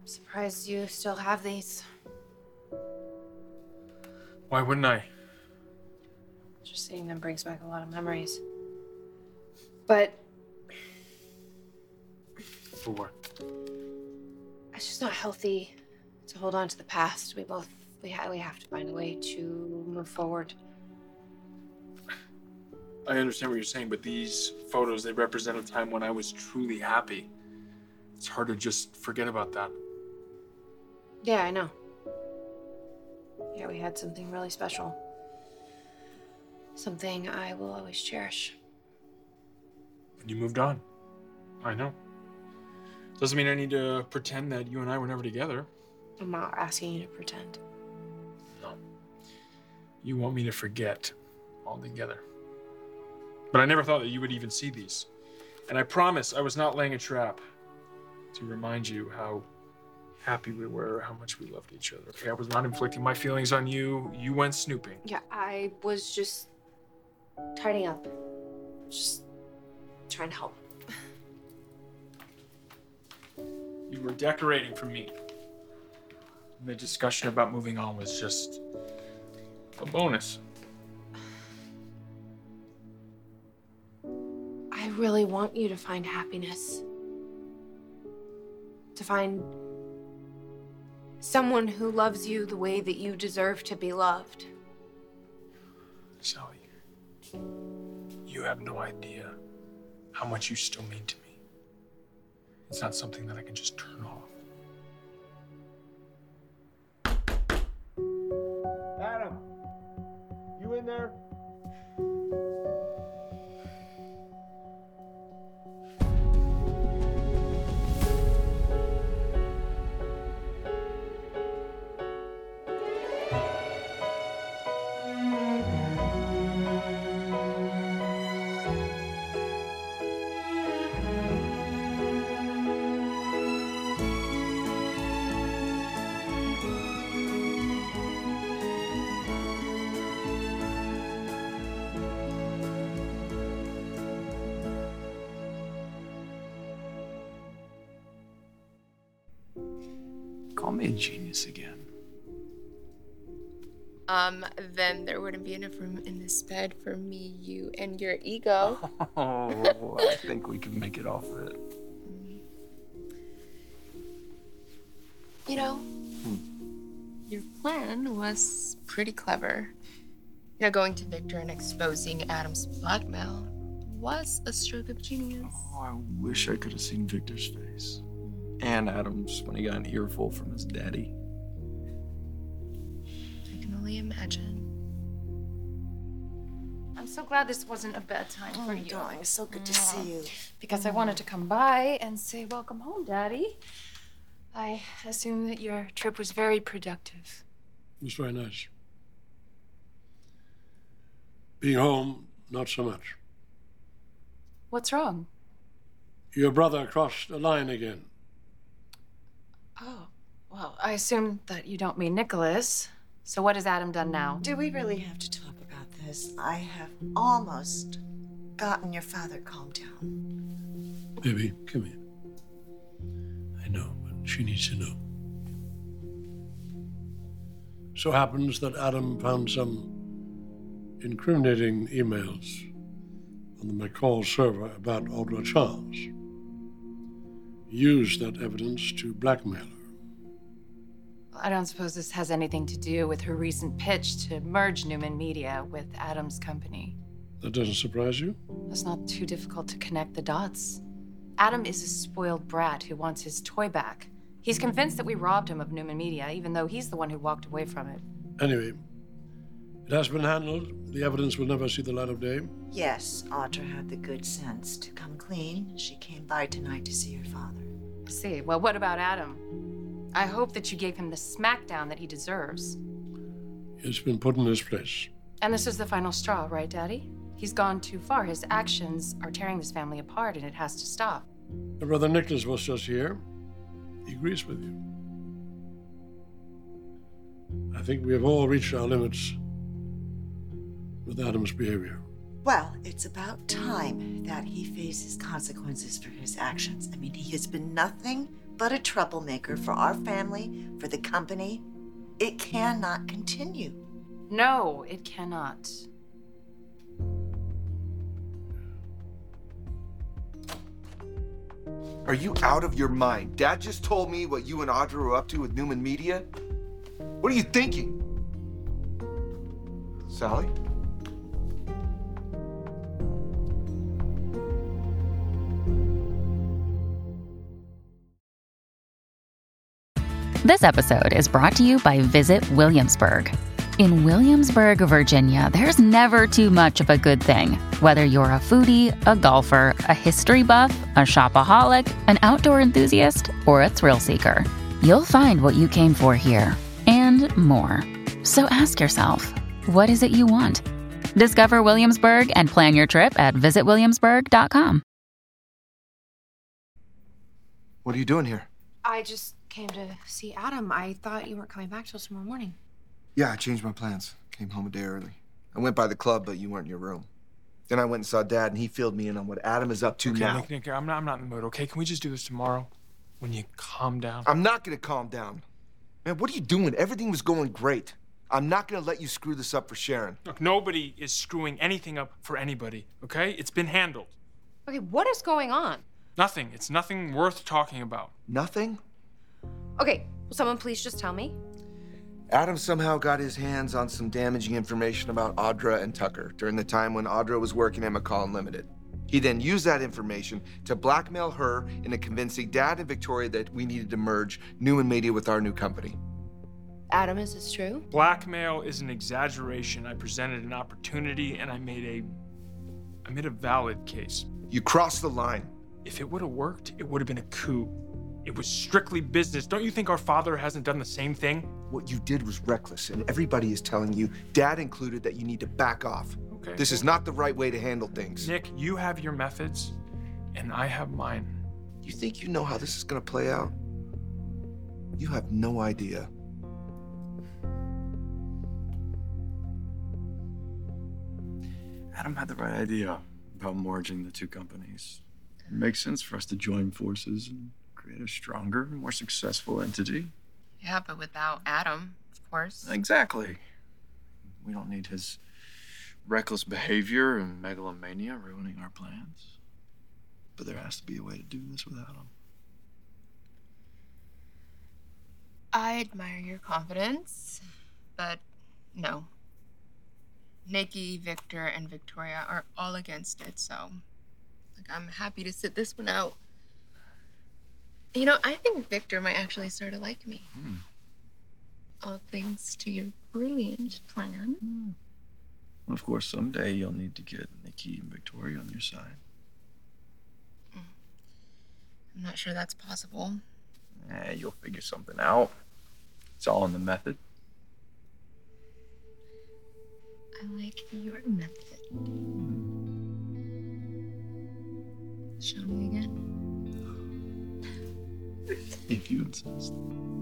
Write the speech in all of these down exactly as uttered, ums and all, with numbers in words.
Surprised you still have these. Why wouldn't I? Just seeing them brings back a lot of memories. But For what? it's just not healthy to hold on to the past. We both, we, ha- we have to find a way to move forward. I understand what you're saying, but these photos, they represent a time when I was truly happy. It's hard to just forget about that. Yeah, I know. Yeah, we had something really special. Something I will always cherish. And you moved on. I know. Doesn't mean I need to pretend that you and I were never together. I'm not asking you to pretend. No. You want me to forget altogether. But I never thought that you would even see these. And I promise I was not laying a trap to remind you how happy we were, how much we loved each other. Okay, I was not inflicting my feelings on you. You went snooping. Yeah, I was just tidying up. Just trying to help. You were decorating for me. And the discussion about moving on was just a bonus. I really want you to find happiness. To find someone who loves you the way that you deserve to be loved. Sally, you have no idea how much you still mean to me. It's not something that I can just turn off. Adam, you in there? Call me a genius again. Um, then there wouldn't be enough room in this bed for me, you, and your ego. Oh, I think we can make it all fit. You know, your plan was pretty clever. You know, going to Victor and exposing Adam's blackmail was a stroke of genius. Oh, I wish I could have seen Victor's face. And Adam's when he got an earful from his daddy. I can only imagine. I'm so glad this wasn't a bad time Oh, for you. darling, it's so good to see you. Because I wanted to come by and say welcome home, Daddy. I assume that your trip was very productive. It was very nice. Being home, not so much. What's wrong? Your brother crossed a line again. Oh, well, I assume that you don't mean Nicholas. So what has Adam done now? Do we really have to talk about this? I have almost gotten your father calmed down. Baby, come here. I know, but she needs to know. So happens that Adam found some incriminating emails on the McCall server about Audra Charles. He used that evidence to blackmail her. I don't suppose this has anything to do with her recent pitch to merge Newman Media with Adam's company. That doesn't surprise you? It's not too difficult to connect the dots. Adam is a spoiled brat who wants his toy back. He's convinced that we robbed him of Newman Media, even though he's the one who walked away from it. Anyway, it has been handled. The evidence will never see the light of day. Yes, Audra had the good sense to come clean. She came by tonight to see her father. I see. Well, what about Adam? I hope that you gave him the smackdown that he deserves. He's been put in his place. And this is the final straw, right, Daddy? He's gone too far. His actions are tearing this family apart, and it has to stop. Your brother Nicholas was just here. He agrees with you. I think we have all reached our limits with Adam's behavior. Well, it's about time that he faces consequences for his actions. I mean, he has been nothing but a troublemaker for our family, for the company. It cannot continue. No, it cannot. Are you out of your mind? Dad just told me what you and Audra were up to with Newman Media. What are you thinking? Sally? This episode is brought to you by Visit Williamsburg. In Williamsburg, Virginia, there's never too much of a good thing. Whether you're a foodie, a golfer, a history buff, a shopaholic, an outdoor enthusiast, or a thrill seeker, you'll find what you came for here and more. So ask yourself, what is it you want? Discover Williamsburg and plan your trip at visit williamsburg dot com. What are you doing here? I just came to see Adam. I thought you weren't coming back till tomorrow morning. Yeah, I changed my plans. Came home a day early. I went by the club, but you weren't in your room. Then I went and saw Dad, and he filled me in on what Adam is up to okay, now. Nick, Nick, I'm not, I'm not in the mood, okay? Can we just do this tomorrow? When you calm down? I'm not gonna calm down. Man, what are you doing? Everything was going great. I'm not gonna let you screw this up for Sharon. Look, nobody is screwing anything up for anybody, okay? It's been handled. Okay, what is going on? Nothing. It's nothing worth talking about. Nothing? Okay, will someone please just tell me? Adam somehow got his hands on some damaging information about Audra and Tucker during the time when Audra was working at McCall Unlimited. He then used that information to blackmail her into convincing Dad and Victoria that we needed to merge Newman Media with our new company. Adam, is this true? Blackmail is an exaggeration. I presented an opportunity and I made a... I made a valid case. You crossed the line. If it would have worked, it would have been a coup. It was strictly business. Don't you think our father hasn't done the same thing? What you did was reckless, and everybody is telling you, Dad included, that you need to back off. Okay. This is not the right way to handle things. Nick, you have your methods, and I have mine. You think you know how this is gonna play out? You have no idea. Adam had the right idea about merging the two companies. It makes sense for us to join forces and create a stronger, more successful entity. Yeah, but without Adam, of course. Exactly. We don't need his reckless behavior and megalomania ruining our plans. But there has to be a way to do this without him. I admire your confidence, but no. Nikki, Victor, and Victoria are all against it, so like, I'm happy to sit this one out. You know, I think Victor might actually start to like me. Hmm. All thanks to your brilliant plan. Hmm. Well, of course, someday you'll need to get Nikki and Victoria on your side. I'm not sure that's possible. Eh, you'll figure something out. It's all in the method. I like your method. Show me again. If you insist.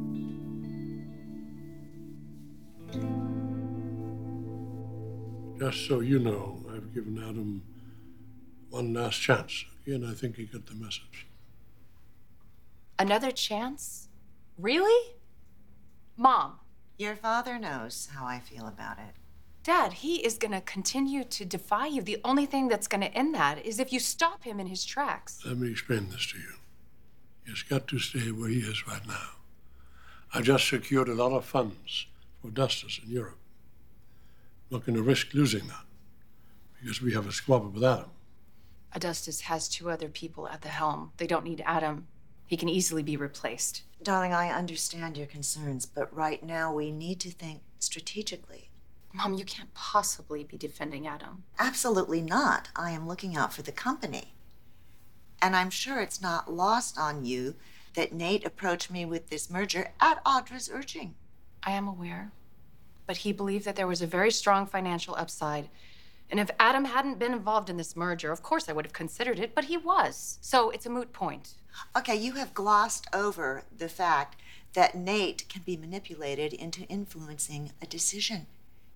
Just so you know, I've given Adam one last chance, okay, and I think he got the message. Another chance? Really? Mom. Your father knows how I feel about it. Dad, he is gonna continue to defy you. The only thing that's gonna end that is if you stop him in his tracks. Let me explain this to you. He's got to stay where he is right now. I just secured a lot of funds for Augustus in Europe. I'm not going to risk losing that because we have a squabble with Adam. Augustus has two other people at the helm. They don't need Adam. He can easily be replaced. Darling, I understand your concerns, but right now we need to think strategically. Mom, you can't possibly be defending Adam. Absolutely not. I am looking out for the company. And I'm sure it's not lost on you that Nate approached me with this merger at Audra's urging. I am aware. But he believed that there was a very strong financial upside. And if Adam hadn't been involved in this merger, of course I would have considered it, but he was. So it's a moot point. Okay, you have glossed over the fact that Nate can be manipulated into influencing a decision.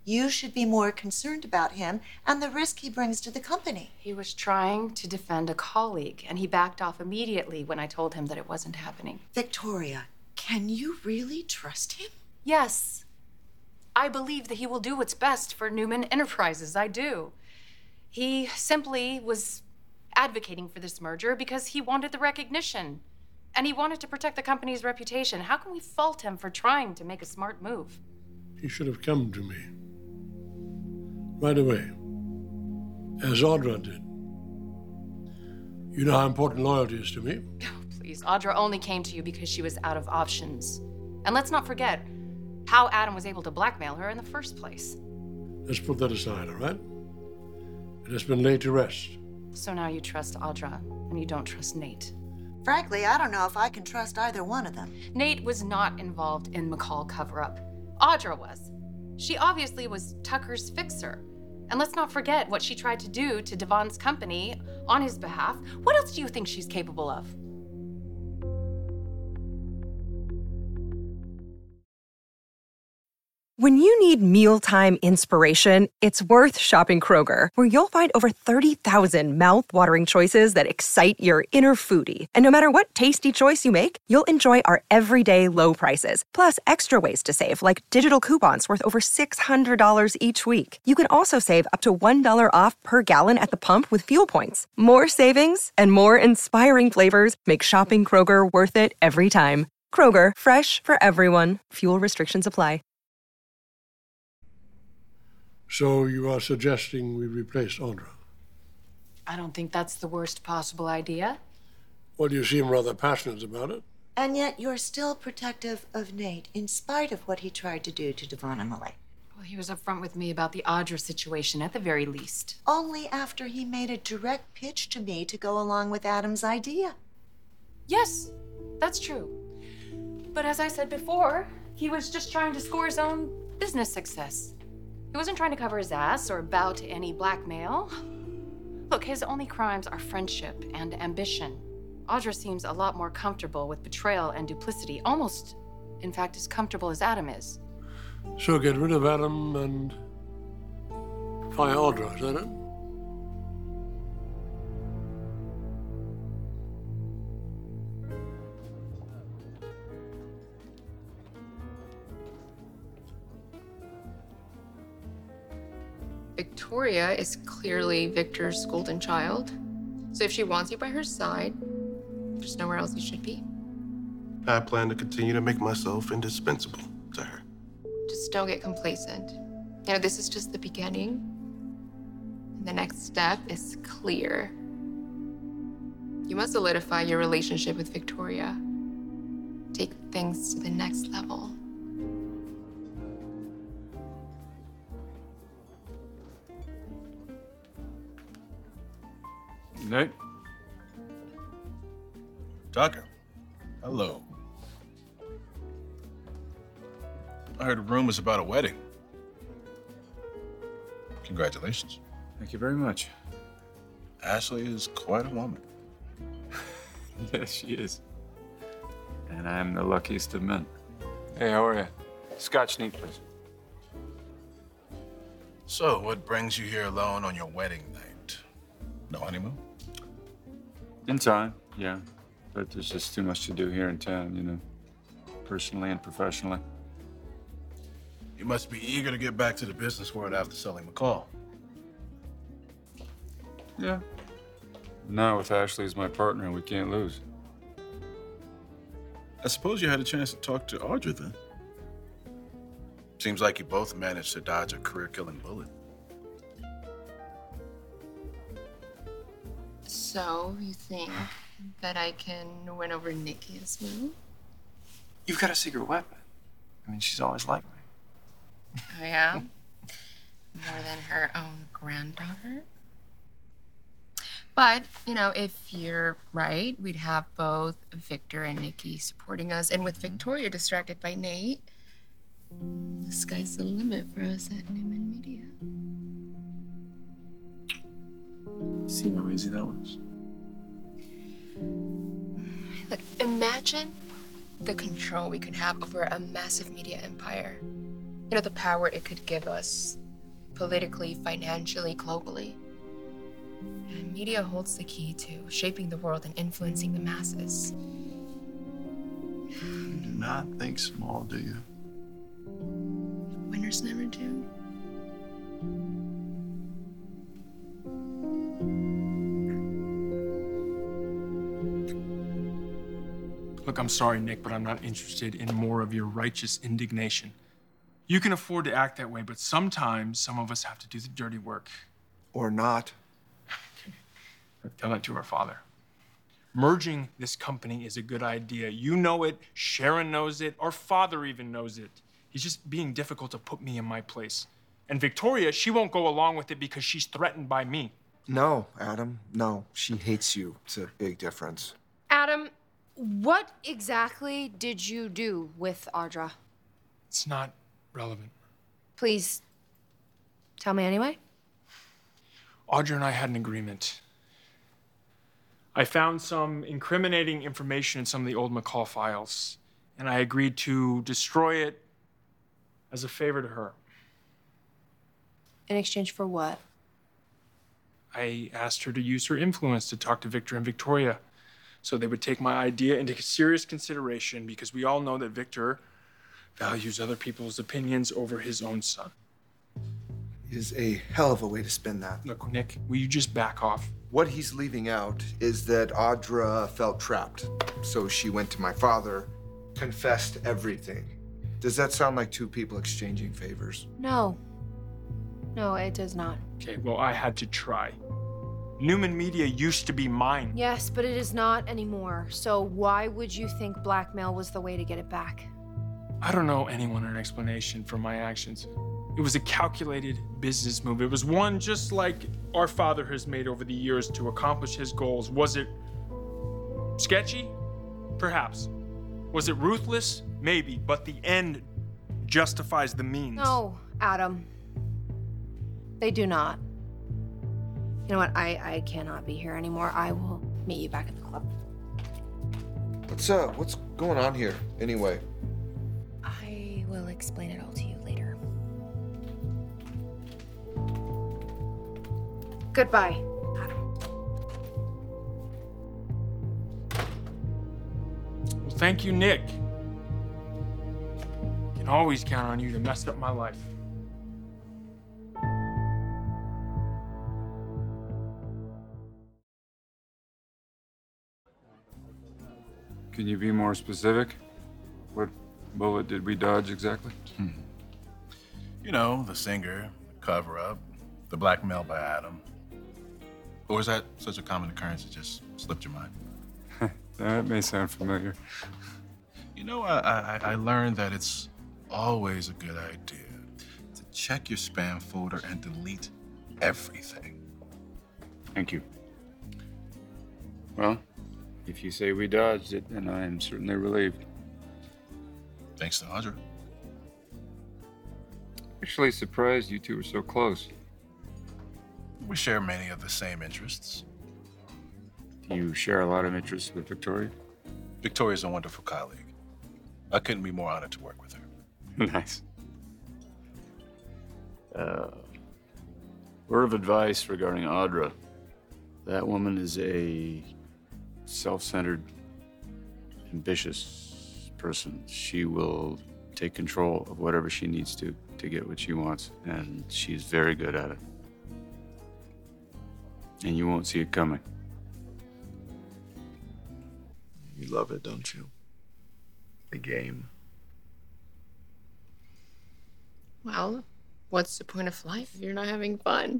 You should be more concerned about him and the risk he brings to the company. He was trying to defend a colleague, and he backed off immediately when I told him that it wasn't happening. Victoria, can you really trust him? Yes. I believe that he will do what's best for Newman Enterprises. I do. He simply was advocating for this merger because he wanted the recognition. And he wanted to protect the company's reputation. How can we fault him for trying to make a smart move? He should have come to me right away, as Audra did. You know how important loyalty is to me. Oh, please, Audra only came to you because she was out of options. And let's not forget how Adam was able to blackmail her in the first place. Let's put that aside, all right? It has been laid to rest. So now you trust Audra, and you don't trust Nate. Frankly, I don't know if I can trust either one of them. Nate was not involved in McCall cover-up. Audra was. She obviously was Tucker's fixer. And let's not forget what she tried to do to Devon's company on his behalf. What else do you think she's capable of? When you need mealtime inspiration, it's worth shopping Kroger, where you'll find over thirty thousand mouth-watering choices that excite your inner foodie. And no matter what tasty choice you make, you'll enjoy our everyday low prices, plus extra ways to save, like digital coupons worth over six hundred dollars each week. You can also save up to one dollar off per gallon at the pump with fuel points. More savings and more inspiring flavors make shopping Kroger worth it every time. Kroger, fresh for everyone. Fuel restrictions apply. So you are suggesting we replace Audra? I don't think that's the worst possible idea. Well, you seem rather passionate about it. And yet you're still protective of Nate, in spite of what he tried to do to Devon and Malay. Well, he was upfront with me about the Audra situation, at the very least. Only after he made a direct pitch to me to go along with Adam's idea. Yes, that's true. But as I said before, he was just trying to score his own business success. He wasn't trying to cover his ass or bow to any blackmail. Look, his only crimes are friendship and ambition. Audra seems a lot more comfortable with betrayal and duplicity, almost, in fact, as comfortable as Adam is. So get rid of Adam and fire Audra, is that it? Victoria is clearly Victor's golden child. So if she wants you by her side, there's nowhere else you should be. I plan to continue to make myself indispensable to her. Just don't get complacent. You know, this is just the beginning. And the next step is clear. You must solidify your relationship with Victoria. Take things to the next level. Nate? Tucker. Hello. I heard rumors about a wedding. Congratulations. Thank you very much. Ashley is quite a woman. Yes, she is. And I'm the luckiest of men. Hey, how are you? Scotch neat, please. So, what brings you here alone on your wedding night? No honeymoon? In time, yeah. But there's just too much to do here in town, you know, personally and professionally. You must be eager to get back to the business world after selling McCall. Yeah. Now with Ashley as my partner, we can't lose. I suppose you had a chance to talk to Audra then. Seems like you both managed to dodge a career-killing bullet. So, you think that I can win over Nikki as well? You've got a secret weapon. I mean, she's always liked me. I am? More than her own granddaughter? But, you know, if you're right, we'd have both Victor and Nikki supporting us. And with Victoria distracted by Nate, the sky's the limit for us at Newman Media. See how easy that was? Look, imagine the control we could have over a massive media empire. You know, the power it could give us politically, financially, globally. And media holds the key to shaping the world and influencing the masses. You do not think small, do you? Winners never do. Look, I'm sorry, Nick, but I'm not interested in more of your righteous indignation. You can afford to act that way, but sometimes some of us have to do the dirty work. Or not. Tell that to our father. Merging this company is a good idea. You know it, Sharon knows it, our father even knows it. He's just being difficult to put me in my place. And Victoria, she won't go along with it because she's threatened by me. No, Adam, no. She hates you. It's a big difference. Adam, what exactly did you do with Audra? It's not relevant. Please, tell me anyway. Audra and I had an agreement. I found some incriminating information in some of the old McCall files, and I agreed to destroy it as a favor to her. In exchange for what? I asked her to use her influence to talk to Victor and Victoria so they would take my idea into serious consideration, because we all know that Victor values other people's opinions over his own son. Is a hell of a way to spin that. Look, Nick, will you just back off? What he's leaving out is that Audra felt trapped, so she went to my father, confessed everything. Does that sound like two people exchanging favors? No. No, it does not. Okay, well, I had to try. Newman Media used to be mine. Yes, but it is not anymore. So why would you think blackmail was the way to get it back? I don't know anyone an explanation for my actions. It was a calculated business move. It was one just like our father has made over the years to accomplish his goals. Was it sketchy? Perhaps. Was it ruthless? Maybe. But the end justifies the means. No, Adam. They do not. You know what? I, I cannot be here anymore. I will meet you back at the club. What's uh what's going on here anyway? I will explain it all to you later. Goodbye, Adam. Well, thank you, Nick. Can always count on you to mess up my life. Can you be more specific? What bullet did we dodge exactly? Hmm. You know, the singer, the cover-up, the blackmail by Adam. Or is that such a common occurrence it just slipped your mind? That may sound familiar. You know, I, I, I learned that it's always a good idea to check your spam folder and delete everything. Thank you. Well, if you say we dodged it, then I am certainly relieved. Thanks to Audra. Actually surprised you two were so close. We share many of the same interests. Do you share a lot of interests with Victoria? Victoria's a wonderful colleague. I couldn't be more honored to work with her. Nice. Uh, word of advice regarding Audra. That woman is a self-centered, ambitious person. She will take control of whatever she needs to to get what she wants, and she's very good at it. And you won't see it coming. You love it, don't you? The game. Well, what's the point of life if you're not having fun?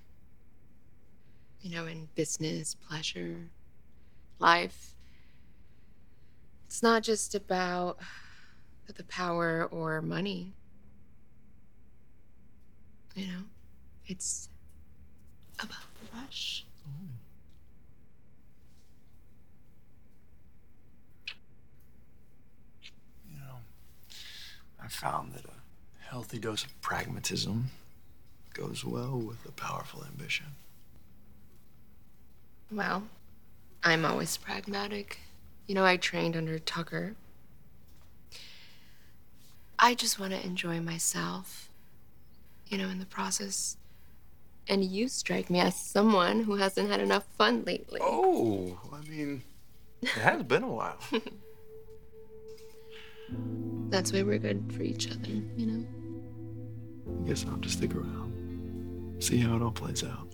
You know, in business, pleasure, life, it's not just about the power or money. You know, it's about the rush. You know, I found that a healthy dose of pragmatism goes well with a powerful ambition. Well, I'm always pragmatic. You know, I trained under Tucker. I just want to enjoy myself, you know, in the process. And you strike me as someone who hasn't had enough fun lately. Oh, I mean, it has been a while. That's why we're good for each other, you know? I guess I'll just stick around. See how it all plays out.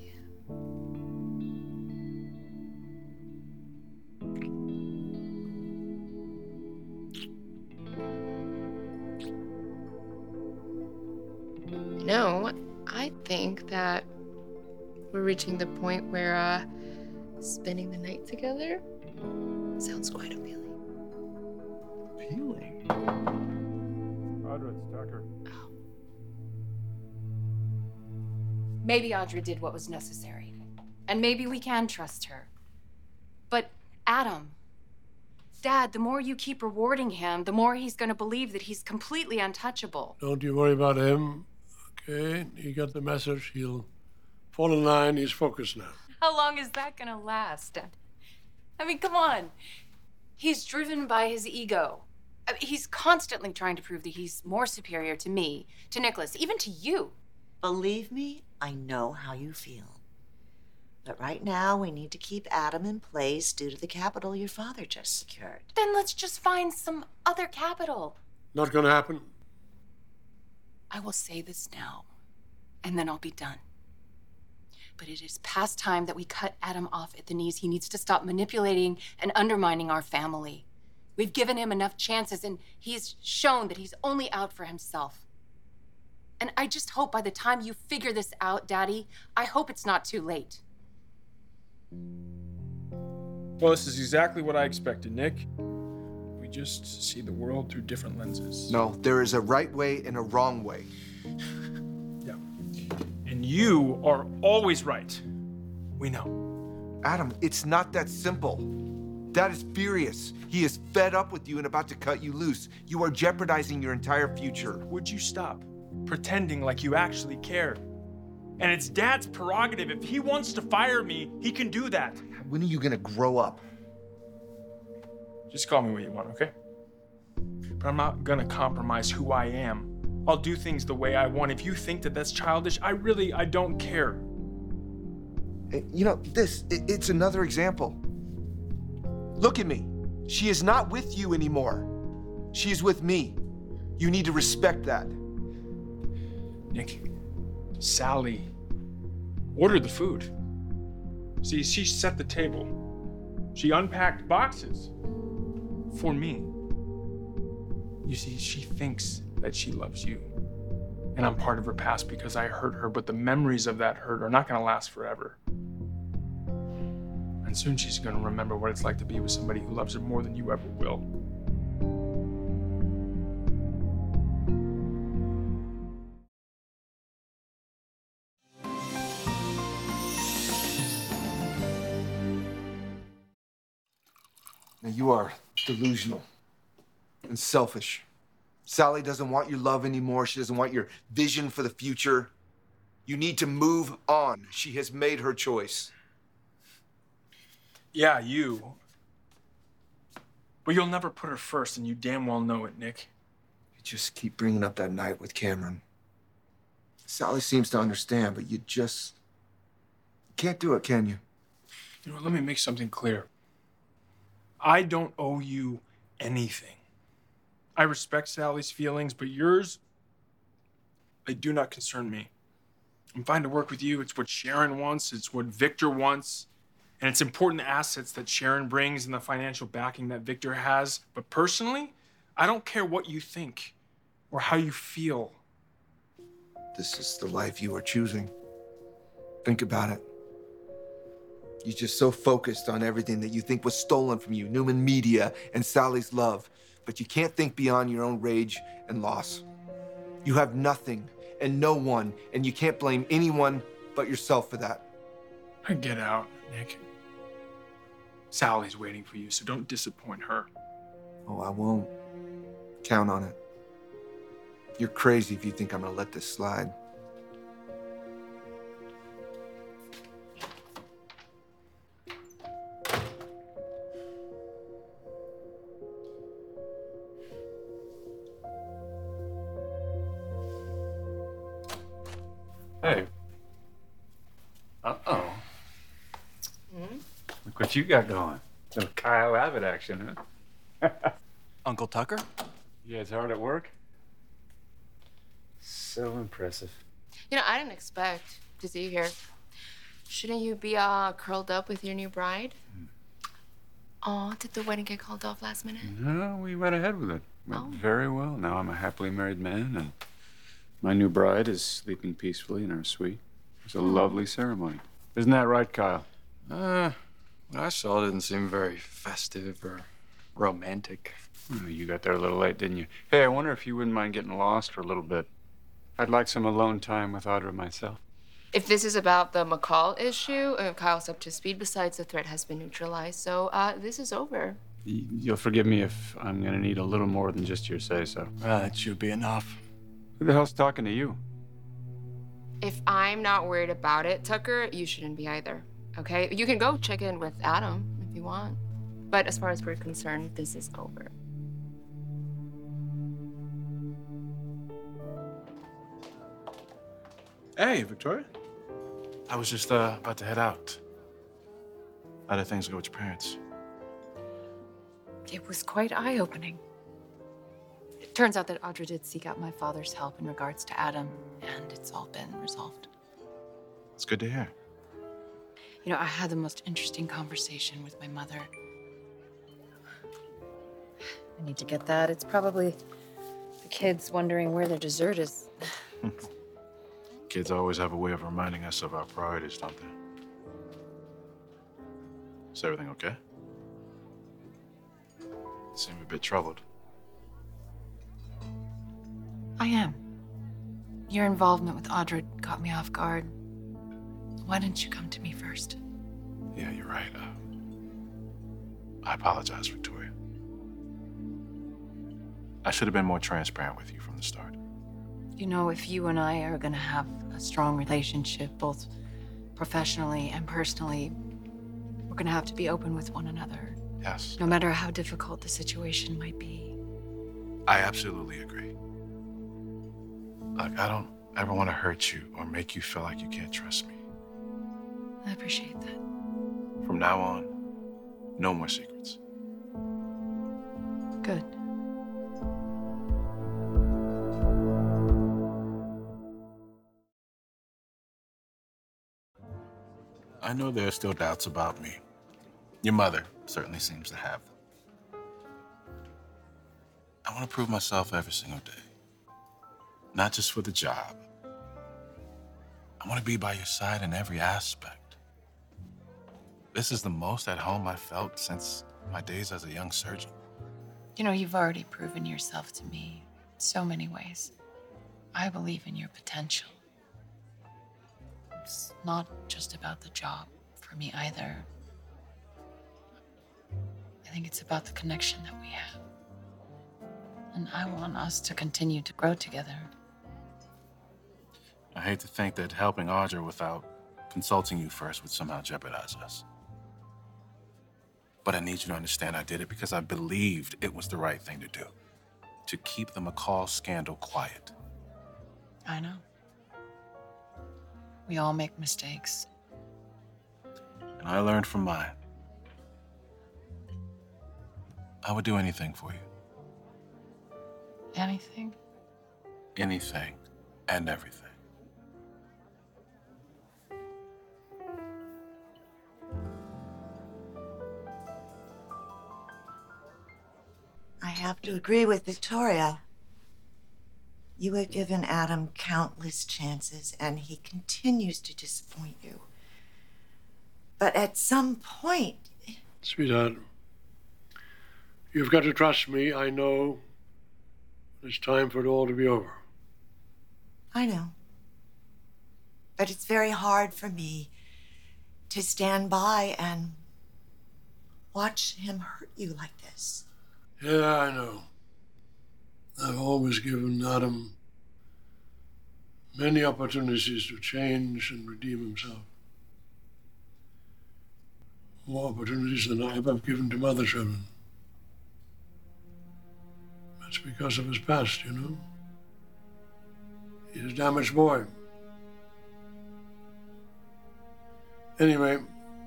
You know, I think that we're reaching the point where uh, spending the night together sounds quite appealing. Appealing? Audra, it's Tucker. Maybe Audra did what was necessary. And maybe we can trust her. But Adam, Dad, the more you keep rewarding him, the more he's going to believe that he's completely untouchable. Don't you worry about him. Okay, he got the message. He'll fall in line. He's focused now. How long is that going to last? I mean, come on. He's driven by his ego. I mean, he's constantly trying to prove that he's more superior to me, to Nicholas, even to you. Believe me, I know how you feel. But right now, we need to keep Adam in place due to the capital your father just secured. Then let's just find some other capital. Not gonna happen. I will say this now, and then I'll be done. But it is past time that we cut Adam off at the knees. He needs to stop manipulating and undermining our family. We've given him enough chances, and he's shown that he's only out for himself. And I just hope by the time you figure this out, Daddy, I hope it's not too late. Well, this is exactly what I expected, Nick. We just see the world through different lenses. No, there is a right way and a wrong way. Yeah. And you are always right. We know. Adam, it's not that simple. Dad is furious. He is fed up with you and about to cut you loose. You are jeopardizing your entire future. Would you stop pretending like you actually care? And it's Dad's prerogative. If he wants to fire me, he can do that. When are you gonna grow up? Just call me what you want, okay? But I'm not gonna compromise who I am. I'll do things the way I want. If you think that that's childish, I really, I don't care. You know, this, it, it's another example. Look at me. She is not with you anymore. She is with me. You need to respect that. Nick, Sally ordered the food. See, she set the table. She unpacked boxes for me. You see, she thinks that she loves you. And I'm part of her past because I hurt her, but the memories of that hurt are not gonna last forever. And soon she's gonna remember what it's like to be with somebody who loves her more than you ever will. Now, you are delusional and selfish. Sally doesn't want your love anymore. She doesn't want your vision for the future. You need to move on. She has made her choice. Yeah, you. But you'll never put her first, and you damn well know it, Nick. You just keep bringing up that night with Cameron. Sally seems to understand, but you just can't do it, can you? You know, let me make something clear. I don't owe you anything. I respect Sally's feelings, but yours, they do not concern me. I'm fine to work with you. It's what Sharon wants. It's what Victor wants. And it's important assets that Sharon brings and the financial backing that Victor has. But personally, I don't care what you think or how you feel. This is the life you are choosing. Think about it. You're just so focused on everything that you think was stolen from you, Newman Media and Sally's love, but you can't think beyond your own rage and loss. You have nothing and no one, and you can't blame anyone but yourself for that. I get out, Nick. Sally's waiting for you, so don't disappoint her. Oh, I won't. Count on it. You're crazy if you think I'm gonna let this slide. Hey. Uh-oh. Hmm? Look what you got going. Little Kyle Abbott action, huh? Uncle Tucker? You guys hard at work? So impressive. You know, I didn't expect to see you here. Shouldn't you be uh, curled up with your new bride? Oh, did the wedding get called off last minute? No, we went ahead with it. Went Oh. very well. Now I'm a happily married man, and my new bride is sleeping peacefully in our suite. It's a Oh. lovely ceremony. Isn't that right, Kyle? Uh, what I saw didn't seem very festive or romantic. Well, you got there a little late, didn't you? Hey, I wonder if you wouldn't mind getting lost for a little bit. I'd like some alone time with Audra myself. If this is about the McCall issue, uh, Kyle's up to speed. Besides, the threat has been neutralized, so uh, this is over. Y- You'll forgive me if I'm gonna need a little more than just your say-so. Uh, that should be enough. Who the hell's talking to you? If I'm not worried about it, Tucker, you shouldn't be either. Okay? You can go check in with Adam if you want. But as far as we're concerned, this is over. Hey, Victoria. I was just uh, about to head out. How did things go with your parents? It was quite eye-opening. It turns out that Audra did seek out my father's help in regards to Adam, and it's all been resolved. It's good to hear. You know, I had the most interesting conversation with my mother. I need to get that. It's probably the kids wondering where their dessert is. Kids always have a way of reminding us of our priorities, don't they? Is everything okay? You seem a bit troubled. I am. Your involvement with Audra caught me off guard. Why didn't you come to me first? Yeah, you're right. Uh, I apologize, Victoria. I should have been more transparent with you from the start. You know, if you and I are gonna have a strong relationship, both professionally and personally, we're gonna have to be open with one another. Yes. No matter how difficult the situation might be. I absolutely agree. Look, I don't ever want to hurt you or make you feel like you can't trust me. I appreciate that. From now on, no more secrets. Good. I know there are still doubts about me. Your mother certainly seems to have them. I want to prove myself every single day. Not just for the job. I want to be by your side in every aspect. This is the most at home I've felt since my days as a young surgeon. You know, you've already proven yourself to me in so many ways. I believe in your potential. It's not just about the job for me either. I think it's about the connection that we have. And I want us to continue to grow together. I hate to think that helping Audra without consulting you first would somehow jeopardize us. But I need you to understand I did it because I believed it was the right thing to do. To keep the McCall scandal quiet. I know. We all make mistakes. And I learned from mine. I would do anything for you. Anything? Anything and everything. I have to agree with Victoria. You have given Adam countless chances, and he continues to disappoint you. But at some point... Sweetheart, you've got to trust me. I know it's time for it all to be over. I know. But it's very hard for me to stand by and watch him hurt you like this. Yeah, I know. I've always given Adam many opportunities to change and redeem himself. More opportunities than I have given to other children. That's because of his past, you know. He's a damaged boy. Anyway,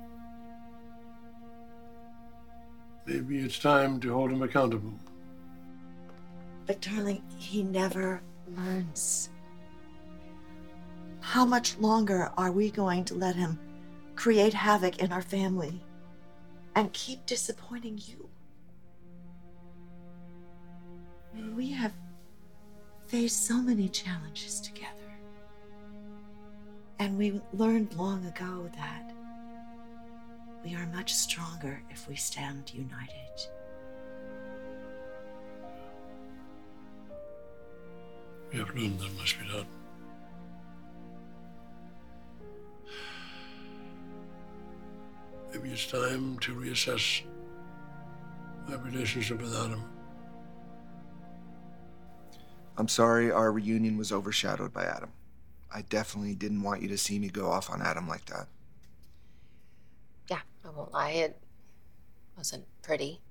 maybe it's time to hold him accountable. But darling, he never learns. How much longer are we going to let him create havoc in our family and keep disappointing you? I mean, we have faced so many challenges together. And we learned long ago that we are much stronger if we stand united. We have learned that must be done. Maybe it's time to reassess my relationship with Adam. I'm sorry our reunion was overshadowed by Adam. I definitely didn't want you to see me go off on Adam like that. Yeah, I won't lie, it wasn't pretty.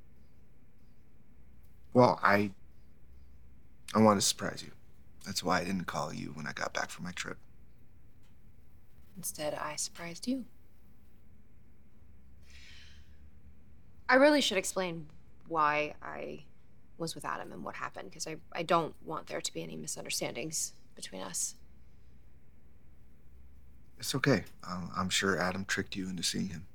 Well, I... I wanted to surprise you. That's why I didn't call you when I got back from my trip. Instead, I surprised you. I really should explain why I was with Adam and what happened, because I, I don't want there to be any misunderstandings between us. It's okay. Um, I'm sure Adam tricked you into seeing him.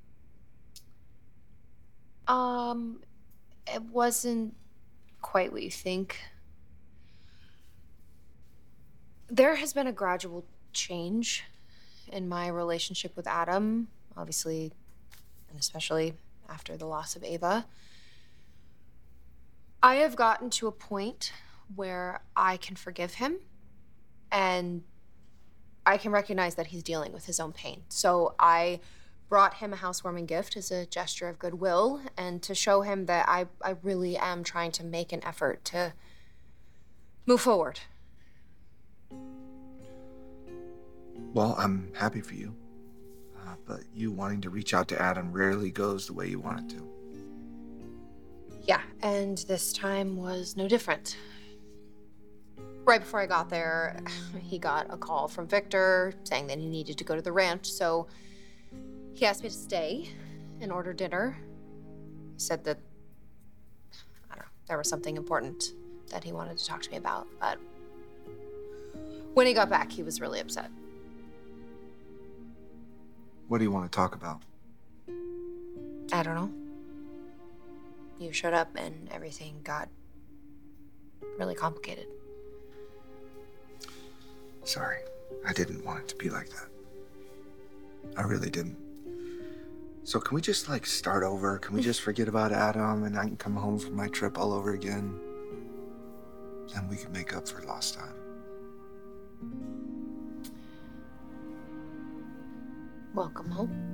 Um, it wasn't quite what you think. There has been a gradual change in my relationship with Adam, obviously, and especially after the loss of Ava. I have gotten to a point where I can forgive him and I can recognize that he's dealing with his own pain. So I brought him a housewarming gift as a gesture of goodwill and to show him that I, I really am trying to make an effort to move forward. Well, I'm happy for you. Uh, but you wanting to reach out to Adam rarely goes the way you want it to. Yeah, and this time was no different. Right before I got there, he got a call from Victor saying that he needed to go to the ranch, so he asked me to stay and order dinner. He said that, I don't know, there was something important that he wanted to talk to me about, but when he got back, he was really upset. What do you want to talk about? I don't know. You showed up and everything got really complicated. Sorry. I didn't want it to be like that. I really didn't. So can we just, like, start over? Can we just forget about Adam and I can come home from my trip all over again? Then we can make up for lost time. Welcome home.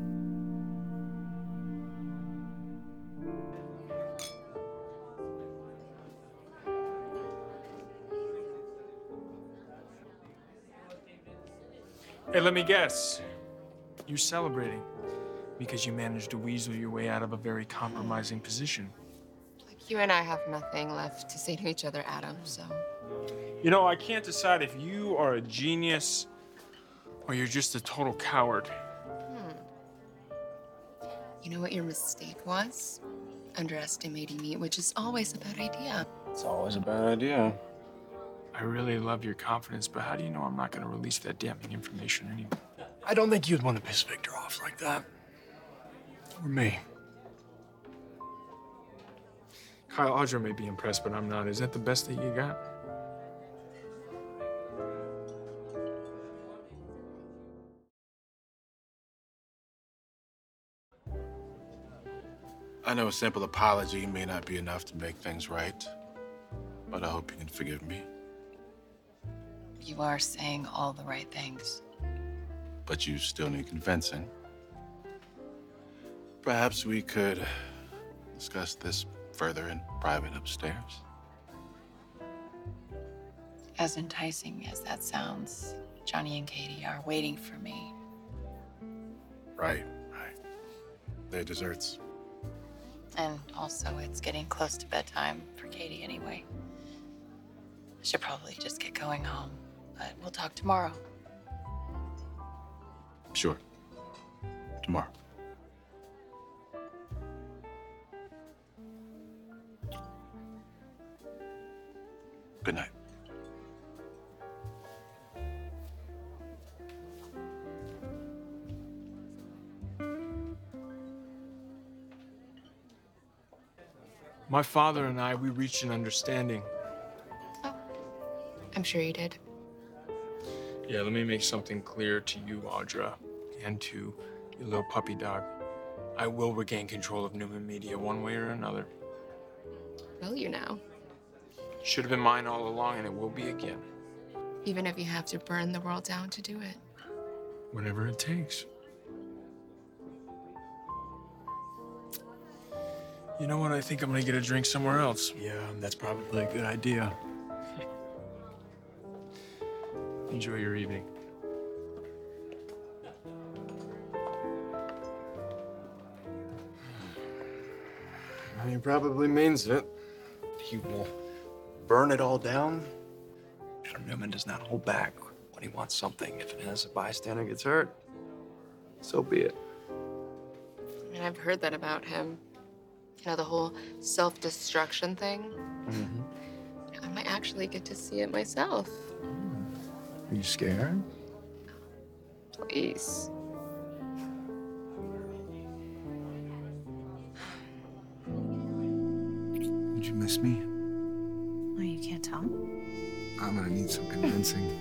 Hey, let me guess. You're celebrating because you managed to weasel your way out of a very compromising position. Like, you and I have nothing left to say to each other, Adam, so... You know, I can't decide if you are a genius or you're just a total coward. Hmm. You know what your mistake was? Underestimating me, which is always a bad idea. It's always a bad idea. I really love your confidence, but how do you know I'm not going to release that damning information anyway? I don't think you'd want to piss Victor off like that. Or me. Kyle, Audra may be impressed, but I'm not. Is that the best that you got? I know a simple apology may not be enough to make things right, but I hope you can forgive me. You are saying all the right things. But you still need convincing. Perhaps we could discuss this further in private upstairs. As enticing as that sounds, Johnny and Katie are waiting for me. Right, right. They're desserts. And also, it's getting close to bedtime for Katie anyway. I should probably just get going home, but we'll talk tomorrow. Sure. Tomorrow. Good night. My father and I, we reached an understanding. I'm sure you did. Yeah, let me make something clear to you, Audra, and to your little puppy dog. I will regain control of Newman Media one way or another. Will you now? Should have been mine all along, and it will be again. Even if you have to burn the world down to do it. Whatever it takes. You know what? I think I'm gonna get a drink somewhere else. Yeah, that's probably a good idea. Enjoy your evening. He probably means it. He will burn it all down. Adam Newman does not hold back when he wants something. If it has a bystander gets hurt, so be it. I mean, I've heard that about him. You know, the whole self-destruction thing. Mm-hmm. I might actually get to see it myself. Are you scared? Please. Did you miss me? Well, you can't tell. I'm gonna need some convincing.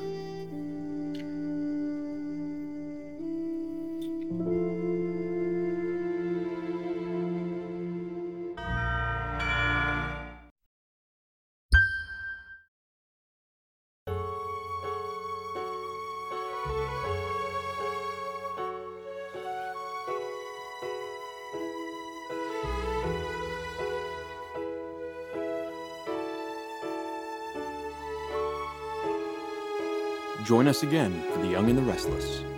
Join us again for The Young and the Restless.